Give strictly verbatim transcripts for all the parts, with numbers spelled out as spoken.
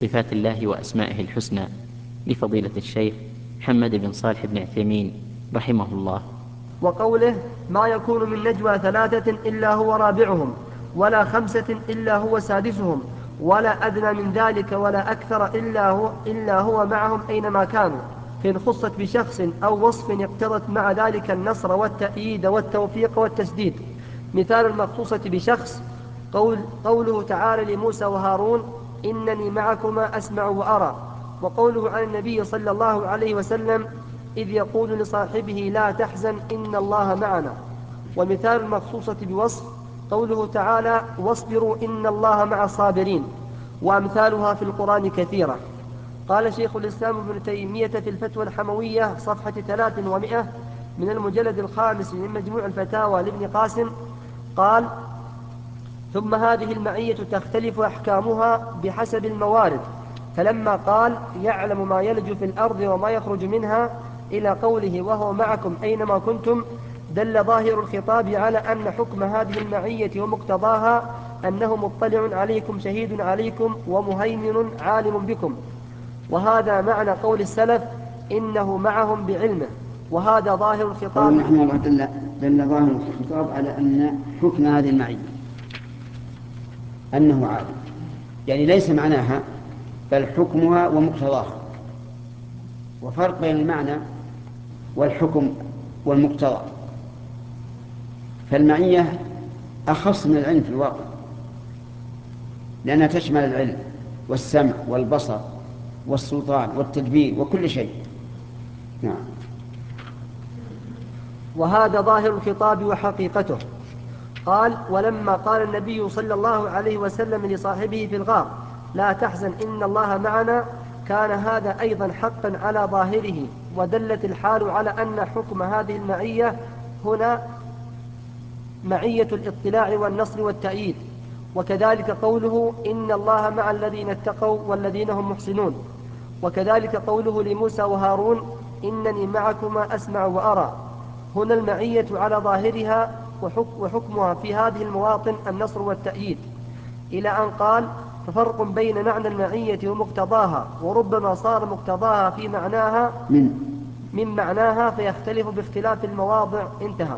صفات الله وأسمائه الحسنى لفضيلة الشيخ محمد بن صالح بن عثيمين رحمه الله. وقوله: ما يكون من نجوى ثلاثة إلا هو رابعهم ولا خمسة إلا هو سادسهم ولا أدنى من ذلك ولا أكثر إلا هو, إلا هو معهم أينما كانوا، فإن خصت بشخص أو وصف اقتضت مع ذلك النصر والتأييد والتوفيق والتسديد. مثال المخصوصة بشخص قول قوله تعالى لموسى وهارون: إنني معكما أسمع وأرى. وقوله عن النبي صلى الله عليه وسلم إذ يقول لصاحبه: لا تحزن إن الله معنا. ومثال المخصوصة بوصف قوله تعالى: واصبروا إن الله مع الصابرين. وأمثالها في القرآن كثيرة. قال شيخ الإسلام ابن تيمية في الفتوى الحموية صفحة ثلاث ومئة من المجلد الخامس من مجموع الفتاوى لابن قاسم قال: ثم هذه المعية تختلف أحكامها بحسب الموارد. فلما قال: يعلم ما يلج في الأرض وما يخرج منها إلى قوله: وهو معكم أينما كنتم، دل ظاهر الخطاب على أن حكم هذه المعية ومقتضاها أنه مطلع عليكم شهيد عليكم ومهيمن عالم بكم. وهذا معنى قول السلف: إنه معهم بعلمه. وهذا ظاهر الخطاب. قول رحمه الله دل, دل ظاهر الخطاب على أن حكم هذه المعية أنه عالم، يعني ليس معناها بل حكمها ومقتضاها. وفرق بين المعنى والحكم والمقتضى. فالمعية أخص من العلم في الواقع، لأنها تشمل العلم والسمع والبصر والسلطان والتدبير وكل شيء. نعم. وهذا ظاهر الخطاب وحقيقته. قال: ولما قال النبي صلى الله عليه وسلم لصاحبه في الغار: لا تحزن إن الله معنا، كان هذا أيضا حقا على ظاهره، ودلت الحال على أن حكم هذه المعية هنا معية الاطلاع والنصر والتأييد. وكذلك قوله: إن الله مع الذين اتقوا والذين هم محسنون. وكذلك قوله لموسى وهارون: إنني معكما أسمع وأرى. هنا المعية على ظاهرها وحكمها في هذه المواطن النصر والتأييد، إلى أن قال: ففرق بين معنى المعية ومقتضاها، وربما صار مقتضاها في معناها من, من معناها فيختلف باختلاف المواضع. انتهى.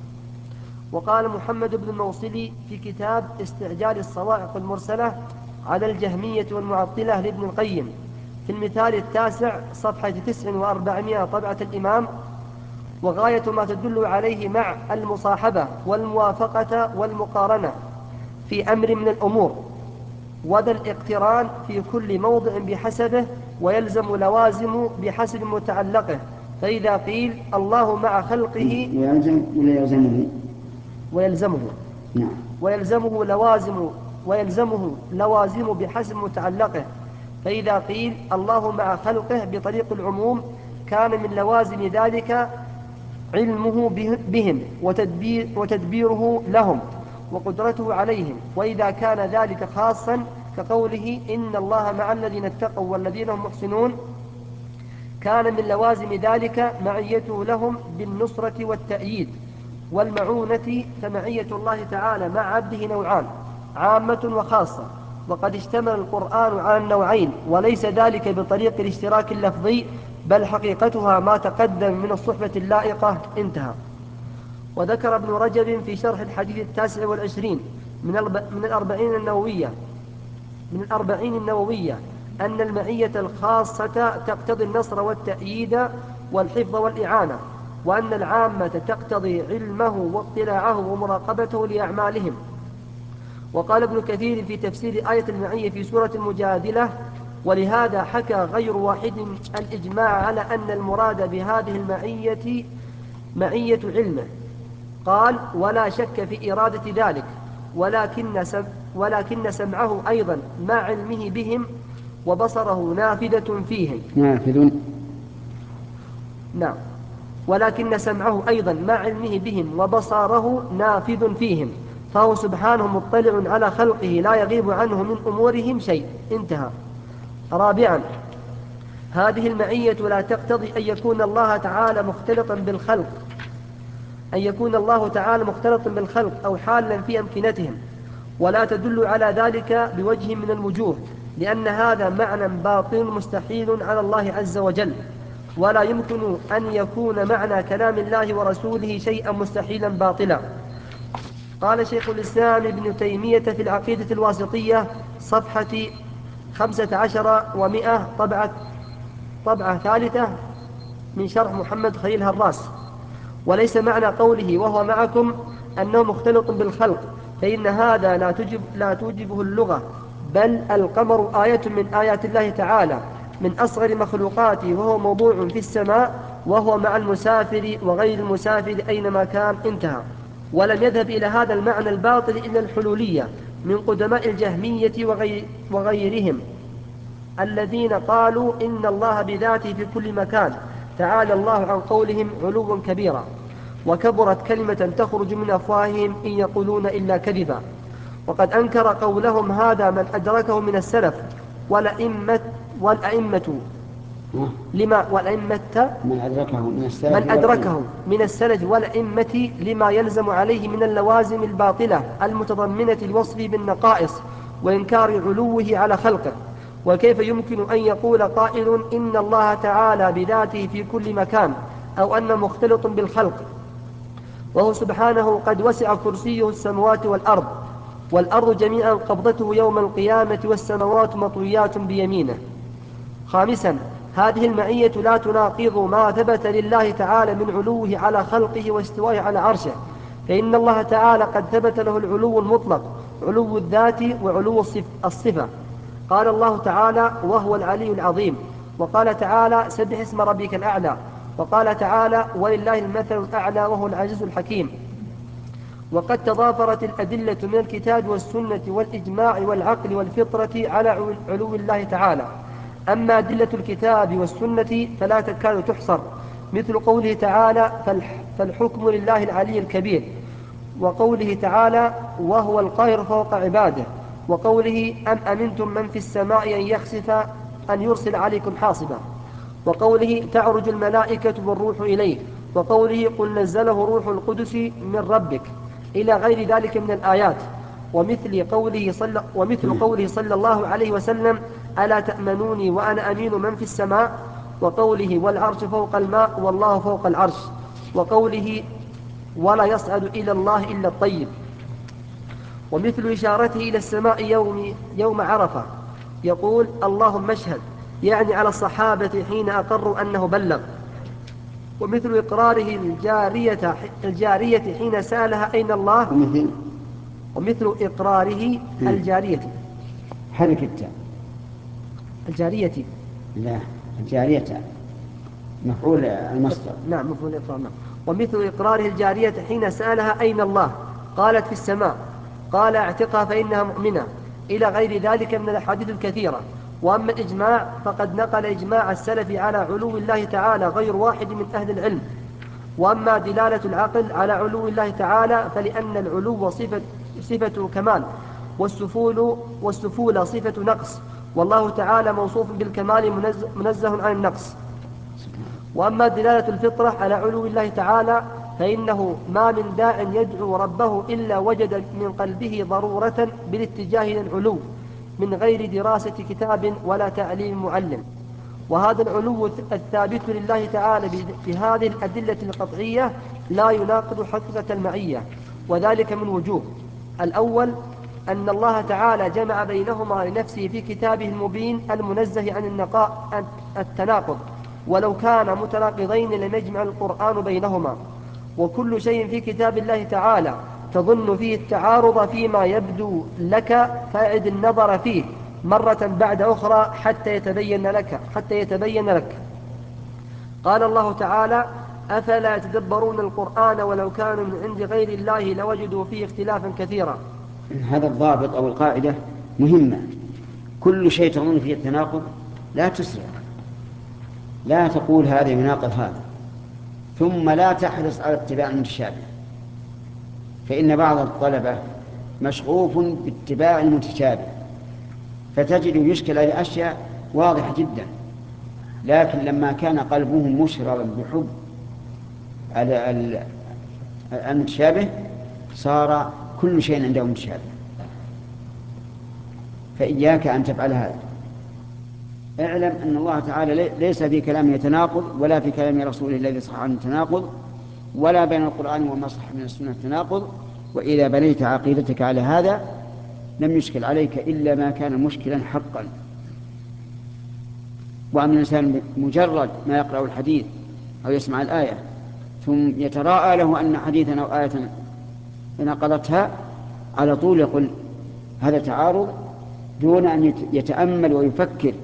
وقال محمد بن الموصلي في كتاب استعجال الصواعق المرسلة على الجهمية والمعطلة لابن القيم في المثال التاسع صفحة تسع وأربعمائة طبعة الإمام: وغاية ما تدل عليه مع المصاحبة والموافقة والمقارنة في أمر من الأمور، وذا الاقتران في كل موضع بحسبه، ويلزم لوازم بحسب متعلقه. فإذا قيل الله مع خلقه ويلزم ولا يلزمه ويلزمه نعم. ويلزمه لوازم ويلزمه لوازم بحسب متعلقه. فإذا قيل الله مع خلقه بطريق العموم، كان من لوازم ذلك علمه بهم وتدبير وتدبيره لهم وقدرته عليهم. وإذا كان ذلك خاصا كقوله: إن الله مع الذين اتقوا والذين هم محسنون، كان من لوازم ذلك معيته لهم بالنصرة والتأييد والمعونة. فمعية الله تعالى مع عبده نوعان: عامة وخاصة. وقد اشتمل القرآن على النوعين، وليس ذلك بطريق الاشتراك اللفظي، بل حقيقتها ما تقدم من الصحبة اللائقة. انتهى. وذكر ابن رجب في شرح الحديث التاسع والعشرين من من الأربعين النووية من الأربعين النووية أن المعية الخاصة تقتضي النصر والتأييد والحفظ والإعانة، وأن العامة تقتضي علمه واطلاعه ومراقبته لأعمالهم. وقال ابن كثير في تفسير آية المعية في سورة المجادلة: ولهذا حكى غير واحد الإجماع على أن المراد بهذه المعية معية علمه. قال: ولا شك في إرادة ذلك، ولكن, سم ولكن سمعه أيضا مع علمه بهم، وبصره نافذة فيهم. نافذ نعم. ولكن سمعه أيضا مع علمه بهم وبصره نافذ فيهم، فهو سبحانه مطلع على خلقه لا يغيب عنه من أمورهم شيء. انتهى. رابعا، هذه المعية لا تقتضي أن يكون الله تعالى مختلطا بالخلق أن يكون الله تعالى مختلطا بالخلق أو حالا في أمكنتهم، ولا تدل على ذلك بوجه من الوجوه، لأن هذا معنى باطل مستحيل على الله عز وجل، ولا يمكن أن يكون معنى كلام الله ورسوله شيئا مستحيلا باطلا. قال شيخ الإسلام ابن تيمية في العقيدة الواسطية صفحة خمسة عشر ومئة طبعة, طبعة ثالثة من شرح محمد خليل هراس: وليس معنى قوله وهو معكم أنه مختلط بالخلق، فإن هذا لا توجب لا توجبه اللغة، بل القمر آية من آيات الله تعالى من أصغر مخلوقاته، وهو موضوع في السماء، وهو مع المسافر وغير المسافر أينما كان. انتهى. ولم يذهب إلى هذا المعنى الباطل إلا الحلولية من قدماء الجهمية وغير وغيرهم، الذين قالوا إن الله بذاته في كل مكان، تعالى الله عن قولهم علوا كبيرا، وكبرت كلمة تخرج من أفواههم إن يقولون إلا كذبا. وقد أنكر قولهم هذا من أدركه من السلف والأئمة والأئمة لما والأئمة من أدركه من السلف من أدركه من السلف والأئمة لما يلزم عليه من اللوازم الباطلة المتضمنة الوصف بالنقائص وإنكار علوه على خلقه. وكيف يمكن أن يقول قائل إن الله تعالى بذاته في كل مكان، أو أن مختلط بالخلق، وهو سبحانه قد وسع كرسيه السماوات والأرض، والأرض جميعا قبضته يوم القيامة، والسماوات مطويات بيمينه. خامسا، هذه المعية لا تناقض ما ثبت لله تعالى من علوه على خلقه واستوائه على عرشه، فإن الله تعالى قد ثبت له العلو المطلق، علو الذات وعلو الصفة. قال الله تعالى وهو العلي العظيم، وقال تعالى سبح اسم ربك الأعلى، وقال تعالى ولله المثل الأعلى وهو العزيز الحكيم. وقد تضافرت الأدلة من الكتاب والسنة والإجماع والعقل والفطرة على علو الله تعالى. أما أدلة الكتاب والسنة فلا تكاد تحصر، مثل قوله تعالى فالحكم لله العلي الكبير، وقوله تعالى وهو القاهر فوق عباده، وقوله أم أمنتم من في السماء أن يخسف أن يرسل عليكم حاصبا، وقوله تعرج الملائكة والروح إليه، وقوله قل نزله روح القدس من ربك، إلى غير ذلك من الآيات. ومثل قوله صلى, ومثل قوله صلى الله عليه وسلم ألا تأمنوني وأنا أمين من في السماء، وقوله والعرش فوق الماء والله فوق العرش، وقوله ولا يصعد إلى الله إلا الطيب. ومثل إشارته إلى السماء يوم, يوم عرفة يقول اللهم اشهد، يعني على الصحابة حين أقروا أنه بلغ. ومثل إقراره الجارية, الجارية حين سألها أين الله، ومثل, ومثل إقراره الجارية حرك التاء الجارية لا الجارية مفعول المصدر. نعم مفعول إقرار. نعم. ومثل إقراره الجارية حين سألها أين الله قالت في السماء، قال اعتقها فإنها مؤمنة، إلى غير ذلك من الأحاديث الكثيرة. وأما الإجماع فقد نقل إجماع السلف على علو الله تعالى غير واحد من أهل العلم. وأما دلالة العقل على علو الله تعالى فلأن العلو صفة, صفة كمال، والسفول, والسفول صفة نقص، والله تعالى موصوف بالكمال منزه, منزه عن النقص. وأما دلالة الفطرة على علو الله تعالى فإنه ما من داع يدعو ربه إلا وجد من قلبه ضرورة بالاتجاه إلى العلو من غير دراسة كتاب ولا تعليم معلم. وهذا العلو الثابت لله تعالى بهذه الأدلة القطعية لا يناقض حقيقة المعية، وذلك من وجوه. الأول أن الله تعالى جمع بينهما لنفسه في كتابه المبين المنزه عن النقاء التناقض، ولو كان متناقضين لم يجمع القرآن بينهما. وكل شيء في كتاب الله تعالى تظن فيه التعارض فيما يبدو لك فاعد النظر فيه مرة بعد أخرى حتى يتبين لك حتى يتبين لك. قال الله تعالى أفلا يتدبرون القرآن ولو كانوا من عند غير الله لوجدوا فيه اختلافا كثيرا. هذا الضابط أو القاعدة مهمة. كل شيء تظن فيه التناقض لا تسرع، لا تقول هذا يناقض هذا، ثم لا تحرص على اتباع المتشابه، فإن بعض الطلبة مشغوف باتباع المتشابه فتجد يشكل على أشياء واضحة جدا، لكن لما كان قلبه مشربا بحب على المتشابه صار كل شيء عنده متشابه. فإياك أن تفعل هذا. اعلم أن الله تعالى ليس في كلامه تناقض، ولا في كلام رسوله الذي صح عنه تناقض، ولا بين القرآن وما صح من السنة تناقض. وإذا بنيت عقيدتك على هذا لم يشكل عليك إلا ما كان مشكلا حقا. وأما الإنسان مجرد ما يقرأ الحديث أو يسمع الآية ثم يتراءى له أن حديثا أو آية نقضتها، على طول يقول هذا تعارض دون أن يتأمل ويفكر،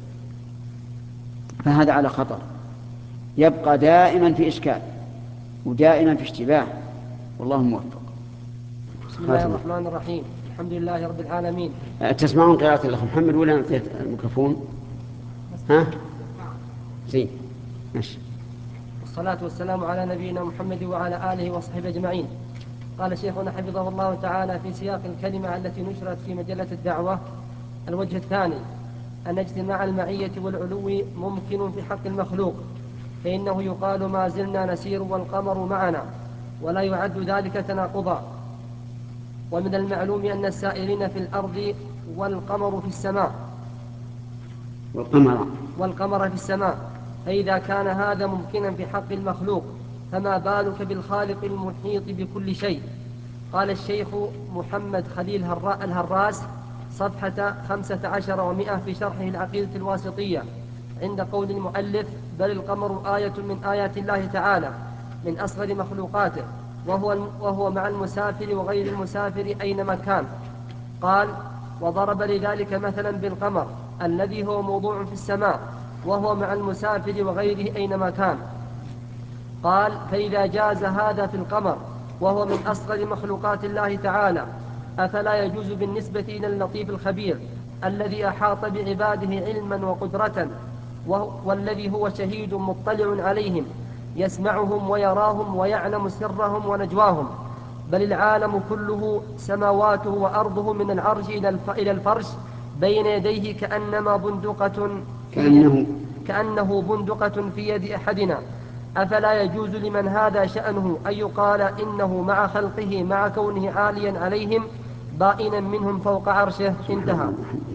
فهذا على خطر، يبقى دائما في إشكال ودائما في اشتباه، والله موفق. بسم الله الرحمن الرحيم. الحمد لله رب العالمين. تسمعون قراءة الأخ محمد ولا نعطيه الميكروفون؟ ها؟ زين ماشي. والصلاة والسلام على نبينا محمد وعلى آله وصحبه أجمعين. قال شيخنا حفظه الله تعالى في سياق الكلمة التي نشرت في مجلة الدعوة: الوجه الثاني أن اجتماع المعية والعلو ممكن في حق المخلوق، فإنه يقال ما زلنا نسير والقمر معنا، ولا يعد ذلك تناقضا. ومن المعلوم أن السائرين في الأرض والقمر في السماء والقمر والقمر في السماء، فإذا كان هذا ممكنا في حق المخلوق فما بالك بالخالق المحيط بكل شيء. قال الشيخ محمد خليل الهراس صفحة خمسة عشر ومئة في شرحه العقيدة الواسطية عند قول المؤلف: بل القمر آية من آيات الله تعالى من أصغر مخلوقاته، وهو, وهو مع المسافر وغير المسافر أينما كان. قال: وضرب لذلك مثلا بالقمر الذي هو موضوع في السماء وهو مع المسافر وغيره أينما كان. قال: فإذا جاز هذا في القمر وهو من أصغر مخلوقات الله تعالى، أفلا يجوز بالنسبة إلى اللطيف الخبير الذي أحاط بعباده علما وقدرة، والذي هو شهيد مطلع عليهم يسمعهم ويراهم ويعلم سرهم ونجواهم؟ بل العالم كله سماواته وأرضه من العرش إلى الفرش بين يديه كأنما بندقة كأنه كأنه بندقة في يد أحدنا. أفلا يجوز لمن هذا شأنه أن يقال إنه مع خلقه مع كونه عاليا عليهم بائنا منهم فوق عرشه؟ انتهى.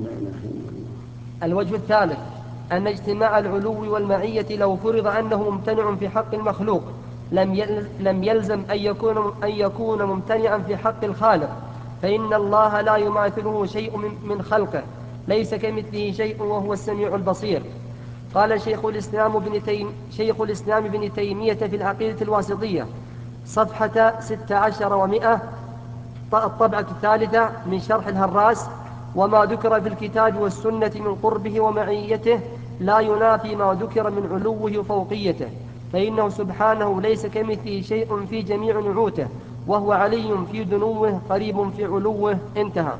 الوجه الثالث أن اجتماع العلو والمعية لو فرض أنه ممتنع في حق المخلوق لم يلزم أن يكون, أن يكون ممتنعا في حق الخالق، فإن الله لا يماثله شيء من خلقه، ليس كمثله شيء وهو السميع البصير. قال شيخ الإسلام بن تيم شيخ الإسلام بن تيمية في العقيدة الواسطية صفحة ستة عشر ومئة الطبعة الثالثة من شرح الهراس: وما ذكر في الكتاب والسنة من قربه ومعيته لا ينافي ما ذكر من علوه وفوقيته، فإنه سبحانه ليس كمثله شيء في جميع نعوته، وهو علي في دنوه قريب في علوه. انتهى.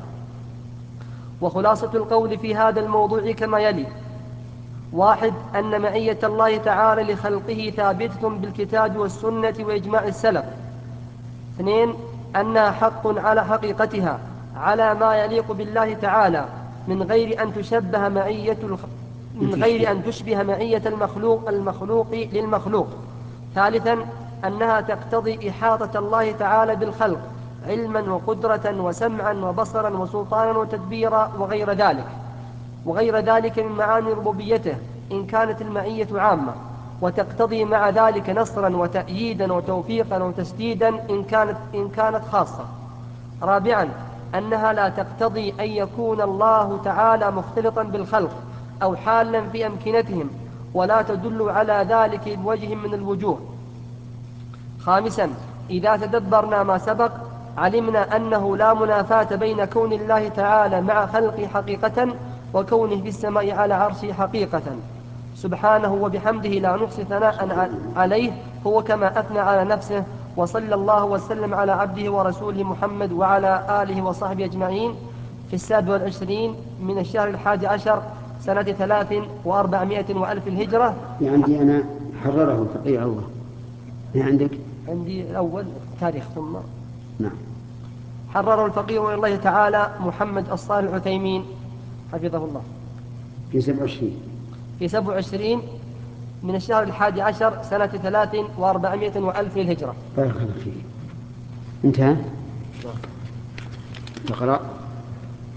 وخلاصة القول في هذا الموضوع كما يلي: واحد، أن معية الله تعالى لخلقه ثابتة بالكتاب والسنة وإجماع السلف. اثنين، أنها حق على حقيقتها على ما يليق بالله تعالى من غير أن تشبه معية الخ... من غير أن تشبه معية المخلوق المخلوق للمخلوق. ثالثا، أنها تقتضي إحاطة الله تعالى بالخلق علما وقدرة وسمعا وبصرا وسلطانا وتدبيرا وغير ذلك وغير ذلك من معاني ربوبيته إن كانت المعية عامة، وتقتضي مع ذلك نصرا وتأييدا وتوفيقا وتسديدا إن كانت, إن كانت خاصة. رابعا، أنها لا تقتضي أن يكون الله تعالى مختلطا بالخلق أو حالا في أمكنتهم، ولا تدل على ذلك بوجه من الوجوه. خامسا، إذا تدبرنا ما سبق علمنا أنه لا منافاة بين كون الله تعالى مع خلقه حقيقة وكونه في السماء على عرشه حقيقة، سبحانه وبحمده لا نحصي ثناء عليه، هو كما أثنى على نفسه. وصلى الله وسلم على عبده ورسوله محمد وعلى آله وصحبه أجمعين في السابع والعشرين من الشهر الحادي عشر سنة ثلاث وأربعمائة وألف الهجرة. عندي أنا حرره الفقيه الله. ما عندك؟ عندي الأول تاريخ ثم نعم. حرره الفقيه إلى الله تعالى محمد الصالح العثيمين حفظه الله في سبع وعشرين في سبع وعشرين من الشهر الحادي عشر سنة ثلاث وأربعمائة وألف الهجرة. بارك الله فيك. انتهى. تقرأ.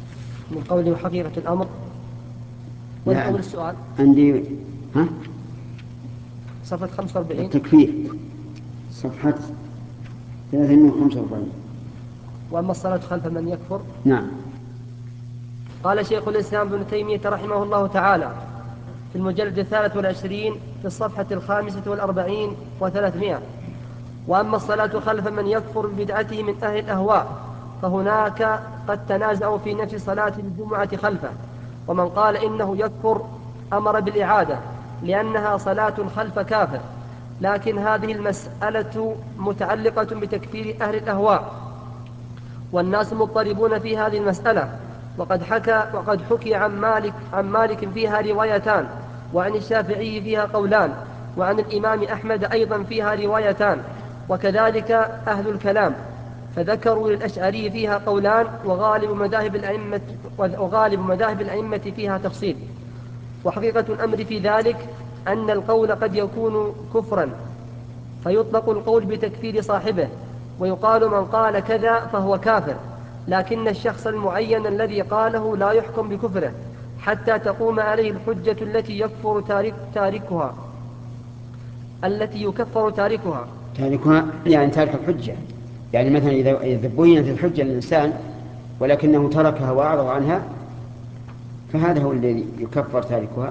من قوله حقيقة الأمر ولا لا. أول السؤال؟ عندي ها صفحة خمسة وأربعين التكفير صفحة ثلاثمائة وخمسة وأربعين. وأما الصلاة خلف من يكفر. نعم. قال شيخ الإسلام ابن تيمية رحمه الله تعالى في المجلد الثالث والعشرين في الصفحة الخامسة والأربعين وثلاثمائة: وأما الصلاة خلف من يكفر ببدعته من أهل الأهواء فهناك قد تنازعوا في نفس صلاة الجمعة خلفه، ومن قال إنه يكفر أمر بالإعادة لأنها صلاة خلف كافر، لكن هذه المسألة متعلقة بتكفير أهل الأهواء، والناس مضطربون في هذه المسألة، وقد حكى وقد حكي عن مالك عن مالك فيها روايتان، وعن الشافعي فيها قولان، وعن الإمام أحمد أيضا فيها روايتان، وكذلك أهل الكلام، فذكروا للأشعري فيها قولان، وغالب مذاهب الأئمة وغالب مذاهب الأئمة فيها تفصيل. وحقيقة الأمر في ذلك أن القول قد يكون كفرا فيطلق القول بتكفير صاحبه، ويقال من قال كذا فهو كافر، لكن الشخص المعين الذي قاله لا يحكم بكفره حتى تقوم عليه الحجة التي يكفر تارك تاركها التي يكفر تاركها تاركها يعني تارك الحجة، يعني مثلا إذا إذا بينت الحجة للإنسان ولكنه تركها وأعرض عنها فهذا هو الذي يكفر تاركها.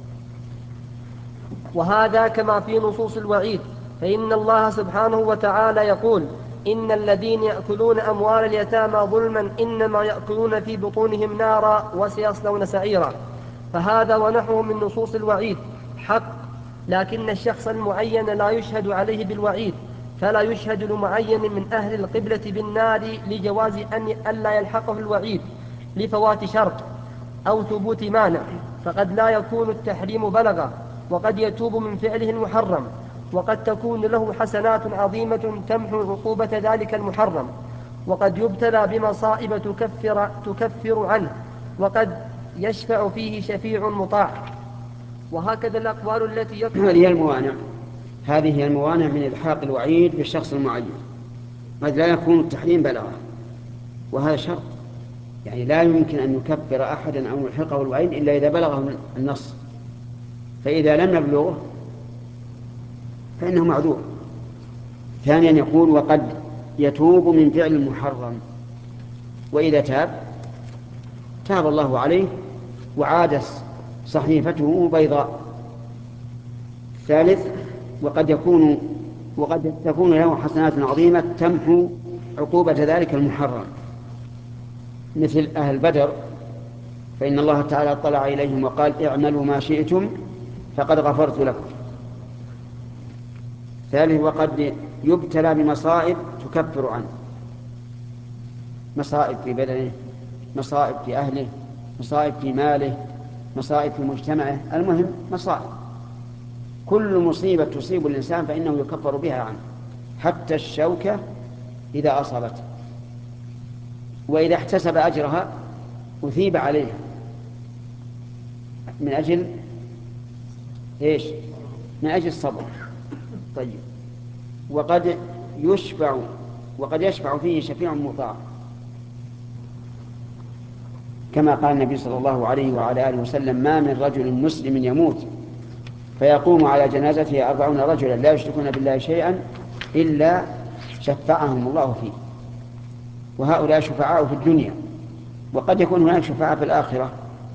وهذا كما في نصوص الوعيد، فإن الله سبحانه وتعالى يقول: إن الذين يأكلون أموال اليتامى ظلما إنما يأكلون في بطونهم نارا وسيصلون سعيرا. فهذا ونحوه من نصوص الوعيد حق، لكن الشخص المعين لا يشهد عليه بالوعيد، فلا يشهد لمعين من أهل القبلة بالنار لجواز أن ألا يلحقه الوعيد لفوات شرط أو ثبوت مانع، فقد لا يكون التحريم بلغه، وقد يتوب من فعله المحرم، وقد تكون له حسنات عظيمة تمحو عقوبة ذلك المحرم، وقد يبتلى بمصائب تكفر, تكفر عنه، وقد يشفع فيه شفيع مطاع. وهكذا الأقوال التي يكفر. هذه هي الموانع هذه هي الموانع من إلحاق الوعيد بالشخص المعين. قد لا يكون التحريم بلغه، وهذا شرط، يعني لا يمكن أن يكفر أحدا أو يلحقه الوعيد إلا إذا بلغه النص، فإذا لم يبلغه فإنه معذور. ثانيا يقول: وقد يتوب من فعل المحرم، وإذا تاب تاب الله عليه وعاد صحيفته بيضاء. ثالث: وقد يكون وقد تكون له حسنات عظيمة تمحو عقوبة ذلك المحرم، مثل أهل بدر، فإن الله تعالى اطلع إليهم وقال: اعملوا ما شئتم فقد غفرت لكم. ثالث: وقد يبتلى بمصائب تكفر عنه، مصائب في بدنه، مصائب في أهله، مصائب في ماله، مصائب في مجتمعه، المهم مصائب. كل مصيبة تصيب الإنسان فإنه يكفر بها عنه، حتى الشوكة إذا أصابته، وإذا احتسب أجرها أثيب عليها من أجل إيش؟ من أجل الصبر. طيب. وقد يشفع وقد يشفع فيه شفيع مطاع، كما قال النبي صلى الله عليه وعلى آله وسلم: ما من رجل مسلم يموت فيقوم على جنازته أربعون رجلا لا يشركون بالله شيئا إلا شفعهم الله فيه. وهؤلاء شفعاء في الدنيا، وقد يكون هناك شفعاء في الآخرة،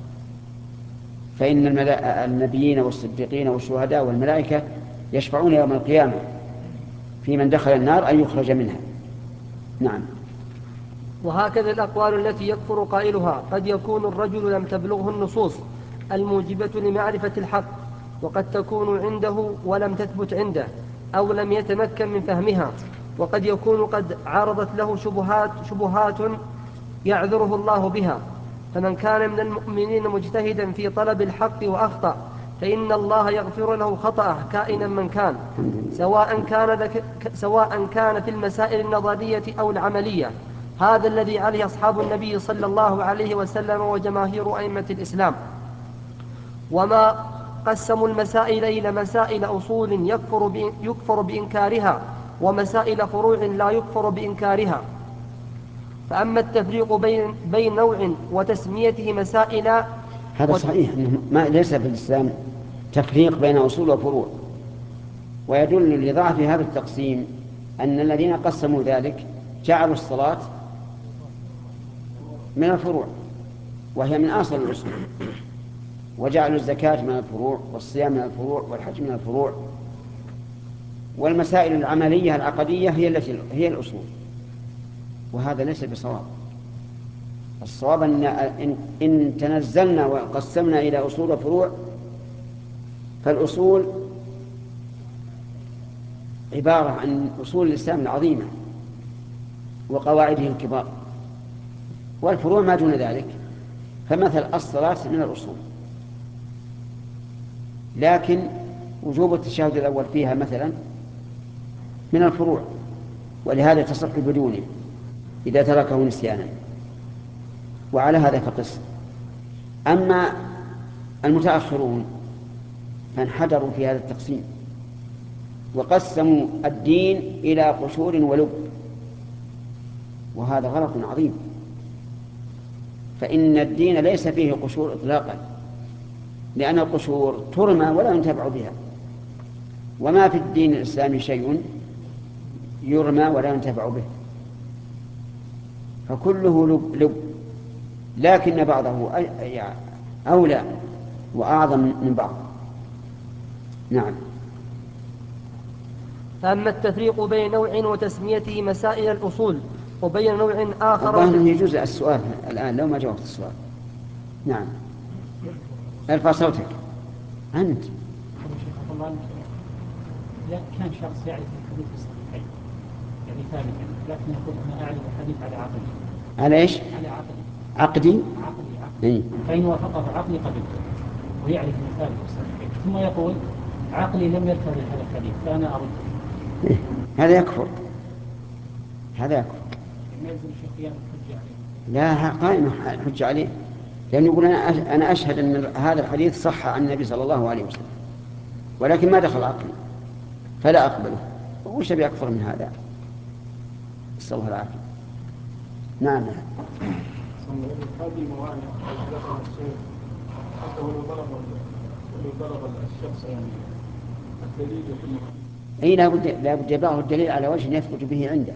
فإن النبيين والصديقين والشهداء والملائكة يشفعون يوم القيامة في من دخل النار أن يخرج منها. نعم. وهكذا الأقوال التي يكفر قائلها قد يكون الرجل لم تبلغه النصوص الموجبة لمعرفة الحق، وقد تكون عنده ولم تثبت عنده، أو لم يتمكن من فهمها، وقد يكون قد عرضت له شبهات, شبهات يعذره الله بها. فمن كان من المؤمنين مجتهدا في طلب الحق وأخطأ فإن الله يغفر له خطأه كائنا من كان، سواء كان, سواء كان في المسائل النظرية أو العملية. هذا الذي عليه أصحاب النبي صلى الله عليه وسلم وجماهير أئمة الإسلام. وما قسموا المسائل إلى مسائل أصول يكفر, يكفر بإنكارها، ومسائل فروع لا يكفر بإنكارها. فأما التفريق بين, بين نوع وتسميته مسائل. هذا صحيح، ما ليس في الإسلام تفريق بين أصول وفروع، ويدل لضعف هذا التقسيم أن الذين قسموا ذلك جعلوا الصلاة من الفروع وهي من أصل الأصول، وجعلوا الزكاة من الفروع، والصيام من الفروع، والحج من الفروع، والمسائل العملية العقدية هي التي هي الأصول، وهذا ليس بصواب. الصواب أن إن تنزلنا وقسمنا إلى أصول وفروع، فالأصول عبارة عن أصول الإسلام العظيمة وقواعده الكبار، والفروع ما دون ذلك، فمثل الصلاة من الأصول، لكن وجوب التشهد الأول فيها مثلا من الفروع، ولهذا تصح بدونه إذا تركه نسيانا، وعلى هذا فقس. أما المتأخرون فانحدروا في هذا التقسيم وقسموا الدين إلى قشور ولب، وهذا غلط عظيم، فإن الدين ليس فيه قشور إطلاقا، لأن القشور ترمى ولا ينتفع بها، وما في الدين الإسلامي شيء يرمى ولا ينتفع به، فكله لب, لب لكن بعضه أولى وأعظم من بعض. نعم. فأما التفريق بين نوع وتسميته مسائل الأصول وبين نوع آخر والله يجوز السؤال الآن لو ما جاوبت السؤال. نعم. ارفع صوتك أنت. لا كان شخص يعرف الحديث الصحيحين يعني ثابتا، لكن يقول أنا أعرف الحديث على عقلي. على إيش؟ على عقلي. عقدي؟ عقلي عقلي. إيه؟ فإن وافقه عقلي قبلته ويعرف أنه ثابت الصحيحين، ثم يقول عقلي لم يرتضي هذا الحديث فأنا أرده. إيه؟ هذا يكفر، هذا يكفر. ما يلزم الشيخ قيام الحجة عليه. لا قائمة الحجة عليه، لأنه يقول أنا أشهد أن هذا الحديث صح عن النبي صلى الله عليه وسلم، ولكن ما دخل عقلي فلا أقبله. وش بيكفر من هذا؟ نسأل الله العافية. نعم. هذه الموانع التي ذكرها الشيخ حتى ولو بلغ ولو بلغ الشخص يعني الدليل يكون اي لا بد لا بد يبلغه الدليل على وجه يثبت به عنده.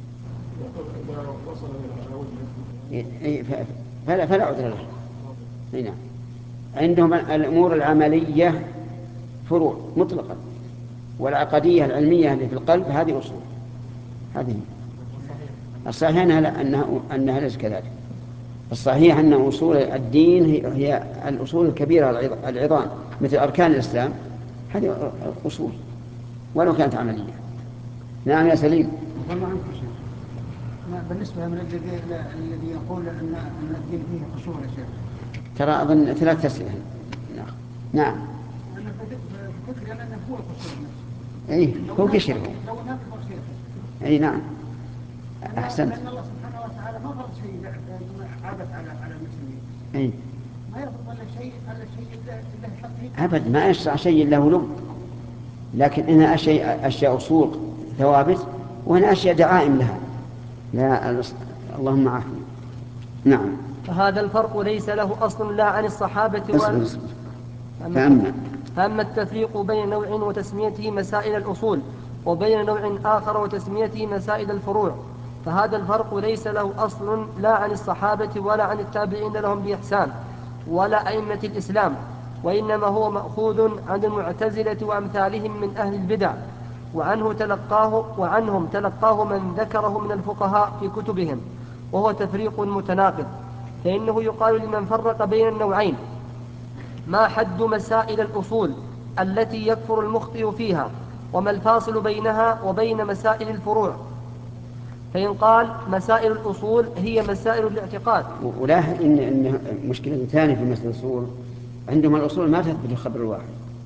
إذا وصل على وجه إيه فلا فلا عذر له. اي نعم. عندهم الامور العمليه فروع مطلقا، والعقديه العلميه اللي في القلب هذه اصول. هذه الصحيح انها انها انها ليس كذلك. الصحيح ان اصول الدين هي الاصول الكبيره العظام مثل اركان الاسلام، هذه اصول ولو كانت عمليه. نعم يا سليم. والله عنك شيخ. بالنسبه من الذي يقول ان ان الدين فيه قشور يا شيخ، ترى اظن ثلاث اسئله. نعم. انا فكري ان هو القشور نفسه. اي هو قشر هو. لو هناك خير. اي نعم. احسنت. لان الله سبحانه وتعالى ما فرض شيء عبث على على المسلمين. اي ما يفرض الا شيء الا شيء له حقيقه. ابد ما يشرع شيء له لب، لكن هنا اشياء اشياء اصول ثوابت، وهنا اشياء دعائم لها. لا اللهم عافنا. نعم. فهذا الفرق ليس له أصل لا عن الصحابة ولا. فأما فأما التفريق بين نوع وتسميته مسائل الأصول وبين نوع آخر وتسميته مسائل الفروع، فهذا الفرق ليس له أصل لا عن الصحابة ولا عن التابعين لهم بإحسان ولا أئمة الإسلام، وإنما هو مأخوذ عن المعتزلة وأمثالهم من أهل البدع، وعنه تلقاه وعنهم تلقاه من ذكره من الفقهاء في كتبهم، وهو تفريق متناقض. فإنه يقال لمن فرق بين النوعين: ما حد مسائل الأصول التي يكفر المخطئ فيها، وما الفاصل بينها وبين مسائل الفروع؟ فإن قال مسائل الأصول هي مسائل الاعتقاد. ولاحظ إن إن مشكلة ثانية في مسألة الأصول، عندهم الأصول ما تثبت الخبر الواحد،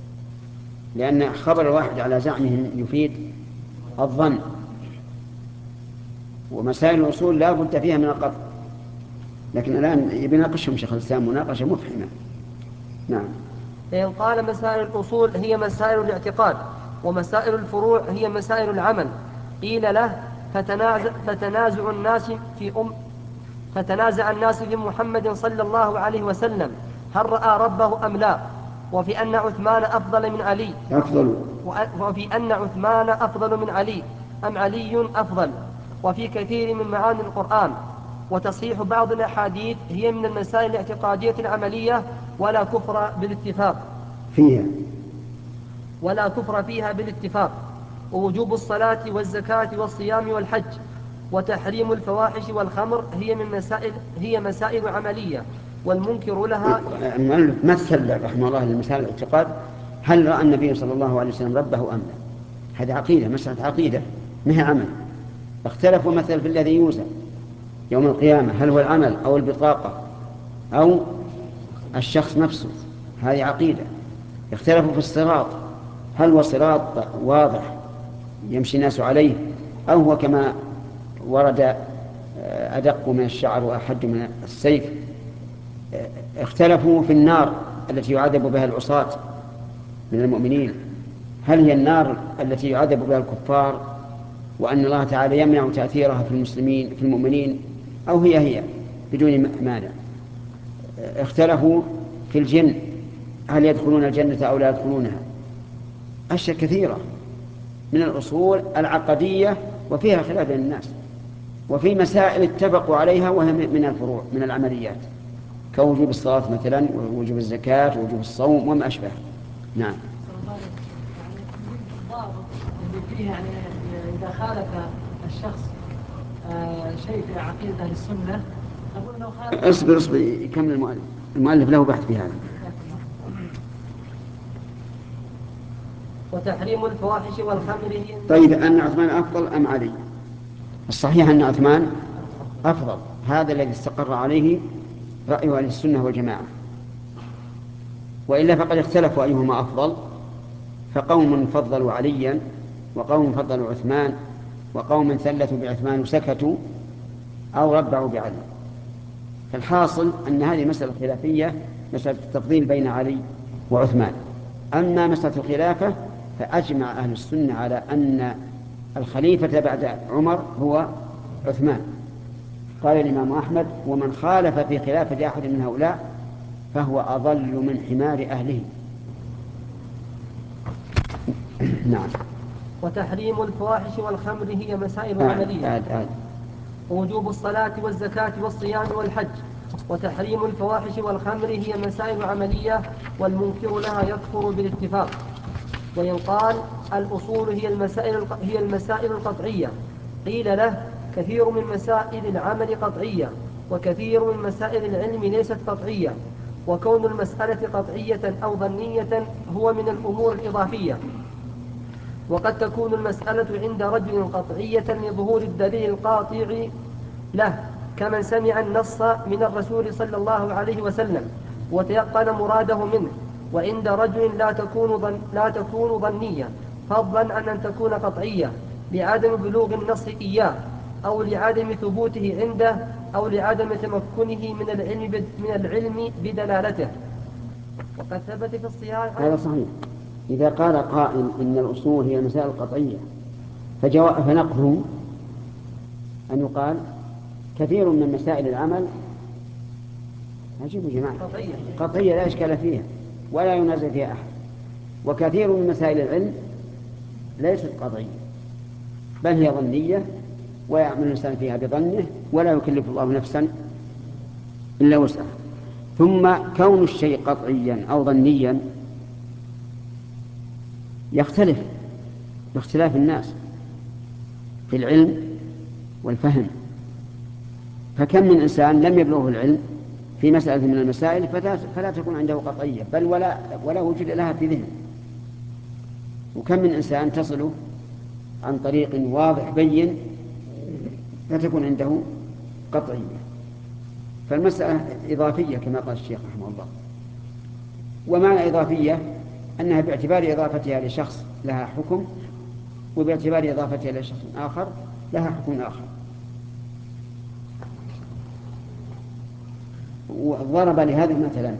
لأن خبر الواحد على زعمهم يفيد الظن، ومسائل الأصول لا بد فيها من القطع. لكن الآن يناقشهم شيخ الإسلام مناقشة مفحمة. نعم. فإن قال مسائل الأصول هي مسائل الاعتقاد ومسائل الفروع هي مسائل العمل، قيل له فتنازع, فتنازع الناس في أم فتنازع الناس في محمد صلى الله عليه وسلم هل رأى ربه أم لا، وفي أن عثمان أفضل من علي أفضل وفي أن عثمان أفضل من علي أم علي أفضل، وفي كثير من معاني القرآن. وتصحيح بعض الأحاديث هي من المسائل الاعتقادية العملية ولا كفر بالاتفاق فيها ولا كفر فيها بالاتفاق. ووجوب الصلاة والزكاة والصيام والحج وتحريم الفواحش والخمر هي من مسائل هي مسائل عملية، والمنكر لها. المؤلف مثل رحمه الله للمثال الاعتقاد، هل رأى النبي صلى الله عليه وسلم ربه أم لا؟ هذه عقيدة، مسألة عقيدة مها عمل. اختلفوا مثلا في الذي يوزن يوم القيامة، هل هو العمل أو البطاقة أو الشخص نفسه، هذه عقيدة. اختلفوا في الصراط، هل هو صراط واضح يمشي الناس عليه أو هو كما ورد أدق من الشعر وأحد من السيف. اختلفوا في النار التي يعذب بها العصاة من المؤمنين، هل هي النار التي يعذب بها الكفار وأن الله تعالى يمنع تأثيرها في المسلمين في المؤمنين، أو هي هي بدون مانع. اختلفوا في الجن، هل يدخلون الجنة أو لا يدخلونها. أشياء كثيرة من الأصول العقدية وفيها خلاف بين الناس، وفي مسائل اتفقوا عليها وهي من الفروع من العمليات، كوجوب الصلاة مثلا ووجوب الزكاة ووجوب الصوم وما أشبه. نعم. الضابط اللي فيه يعني إذا خالف الشخص آه شيء في عقيدة أهل السنة، نقول إنه خالف. اصبر اصبر يكمل المؤلف، المؤلف له بحث في هذا. وتحريم الفواحش والخمر. طيب، أن عثمان أفضل أم علي؟ الصحيح أن عثمان أفضل، هذا الذي استقر عليه رأي أهل السنة والجماعة، وإلا فقد اختلفوا أيهما أفضل، فقوم فضلوا عليا وقوم فضلوا عثمان وقوم ثلثوا بعثمان وسكتوا أو ربعوا بعلي. فالحاصل أن هذه مسألة خلافية، مسألة التفضيل بين علي وعثمان. أما مسألة الخلافة فأجمع أهل السنة على أن الخليفة بعد عمر هو عثمان. قال الإمام أحمد: ومن خالف في خلافة أحد من هؤلاء فهو أضل من حمار أهله. نعم. وتحريم الفواحش والخمر هي مسائل آه عملية. آه آه. ووجوب الصلاة والزكاة والصيام والحج وتحريم الفواحش والخمر هي مسائل عملية، والمنكر لها يكفر بالاتفاق. وإن قال الأصول هي المسائل هي المسائل القطعية، قيل له: كثير من مسائل العمل قطعية، وكثير من مسائل العلم ليست قطعية، وكون المسألة قطعية أو ظنية هو من الأمور الإضافية. وقد تكون المسألة عند رجل قطعية لظهور الدليل القاطع له، كمن سمع النص من الرسول صلى الله عليه وسلم وتيقن مراده منه، وعند رجل لا تكون ظن لا تكون ظنية، فضلا عن أن تكون قطعية لعدم بلوغ النص إياه، أو لعدم ثبوته عنده، أو لعدم تمكنه من العلم من العلم بدلالته. وقد ثبت في الصحيح. هذا صحيح. إذا قال قائل إن الأصول هي المسائل القطعية، فجواب فنقضه أن يقال كثير من مسائل العمل عجيب يا جماعة قطعية. قطعية لا إشكال فيها ولا ينازع فيها أحد، وكثير من مسائل العلم ليست قطعية بل هي ظنية ويعمل الإنسان فيها بظنه ولا يكلف الله نفسا إلا وسعها. ثم كون الشيء قطعيا أو ظنيا يختلف باختلاف الناس في العلم والفهم، فكم من إنسان لم يبلغه العلم في مسألة من المسائل فلا تكون عنده قطعية بل ولا, ولا وجود لها في ذهن، وكم من إنسان تصله عن طريق واضح بين فتكون عنده قطعية. فالمسألة إضافية كما قال الشيخ رحمه الله. ومعنى إضافية أنها باعتبار إضافتها لشخص لها حكم، وباعتبار إضافتها لشخص آخر لها حكم آخر. وضرب لهذا مثلا: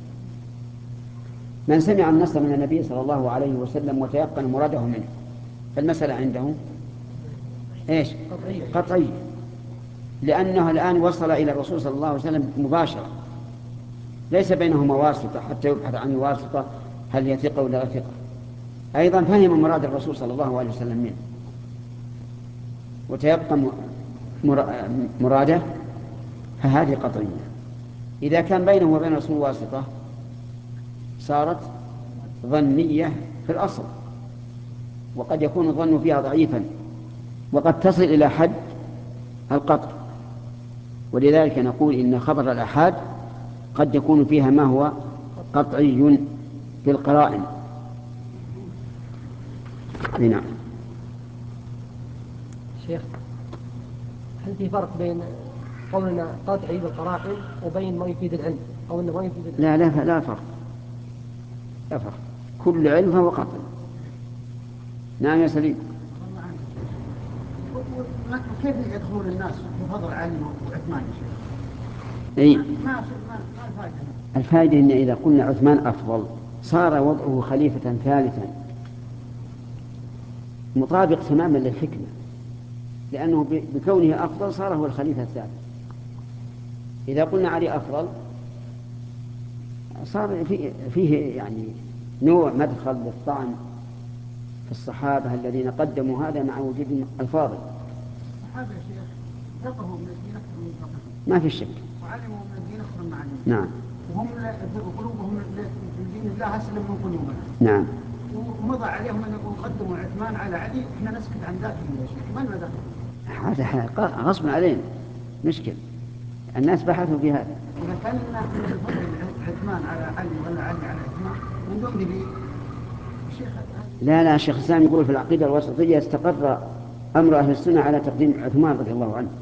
من سمع النص من النبي صلى الله عليه وسلم وتيقن مراده منه، فالمسألة عنده إيش؟ قطعية. لأنه الآن وصل إلى الرسول صلى الله عليه وسلم مباشرة، ليس بينهما واسطة حتى يبحث عن واسطة هل هي ثقة ولا ثقة. أيضا فهم مراد الرسول صلى الله عليه وسلم منه وتيقن مراده، فهذه قطعية. إذا كان بينه وبين الرسول واسطة صارت ظنية في الأصل، وقد يكون الظن فيها ضعيفا وقد تصل إلى حد القطع. ولذلك نقول إن خبر الآحاد قد يكون فيها ما هو قطعي بالقرائن. نعم. شيخ، هل في فرق بين قولنا قطعي بالقرائن وبين ما يفيد العلم أو أنه ما يفيد العلم؟ لا لا لا فرق، لا فرق، كل علم فهو قطعي. نعم يا سليم. كيف يدخلون الناس بفضل علي وعثمان يا شيخ؟ اي ما ما ما الفائده؟ الفائده ان اذا قلنا عثمان افضل صار وضعه خليفه ثالثا مطابق تماما للحكمه، لانه بكونه افضل صار هو الخليفه الثالث. اذا قلنا علي افضل صار فيه يعني نوع مدخل للطعن في الصحابه الذين قدموا هذا مع وجود الفاضل. الصحابه يا شيخ فقهوا من الدين اكثر من فقههم، ما في شك، وعلموا من الدين اكثر من علموا. نعم. وهم قلوبهم لدين الله اسلم من قلوبنا. نعم. ومضى عليهم ان يقدموا عثمان على علي، احنا نسكت عن ذاتهم يا شيخ، ما لنا دخل. هذا غصب علينا، مشكل الناس بحثوا في هذا. اذا كان الناس يفضل عثمان على علي ولا علي على عثمان من دون دليل شيخ. لا لا شيخ الإسلام يقول في العقيدة الوسطية استقر أمر أهل السنة على تقديم عثمان رضي الله عنه،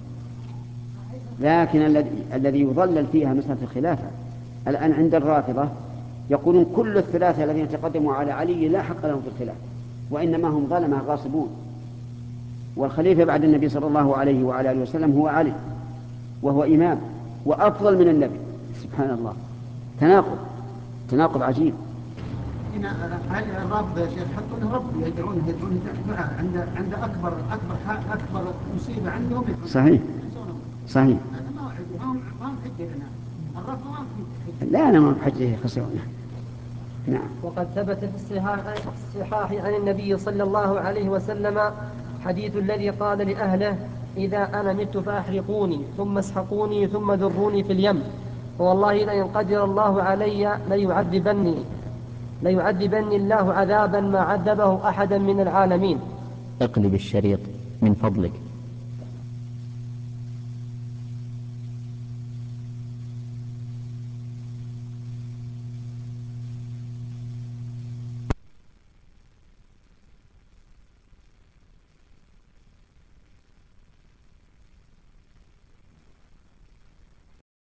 لكن الذي الذي يضلل فيها مسألة الخلافة الآن عند الرافضة يقولون كل الثلاثة الذين تقدموا على علي لا حق لهم في الخلافة، وإنما هم ظلمة غاصبون، والخليفة بعد النبي صلى الله عليه وعلى آله وسلم هو علي، وهو إمام وأفضل من النبي. سبحان الله، تناقض تناقض عجيب. هنا هل الرافضة يا شيخ يحطون له رب يدعون يدعون معه عند عند أكبر أكبر أكبر مصيبة عندهم. صحيح صحيح. هذا ما ما ما حجة لنا الرافضة ما حجة. لا أنا ما بحجة خسرنا. نعم. وقد ثبت في الصحاح الصحاح عن النبي صلى الله عليه وسلم حديث الذي قال لأهله إذا أنا مت فأحرقوني ثم اسحقوني ثم ذروني في اليم، فوالله لئن قدر الله علي ليعذبني ليعذبني الله عذابا ما عذبه أحدا من العالمين. اقلب الشريط من فضلك.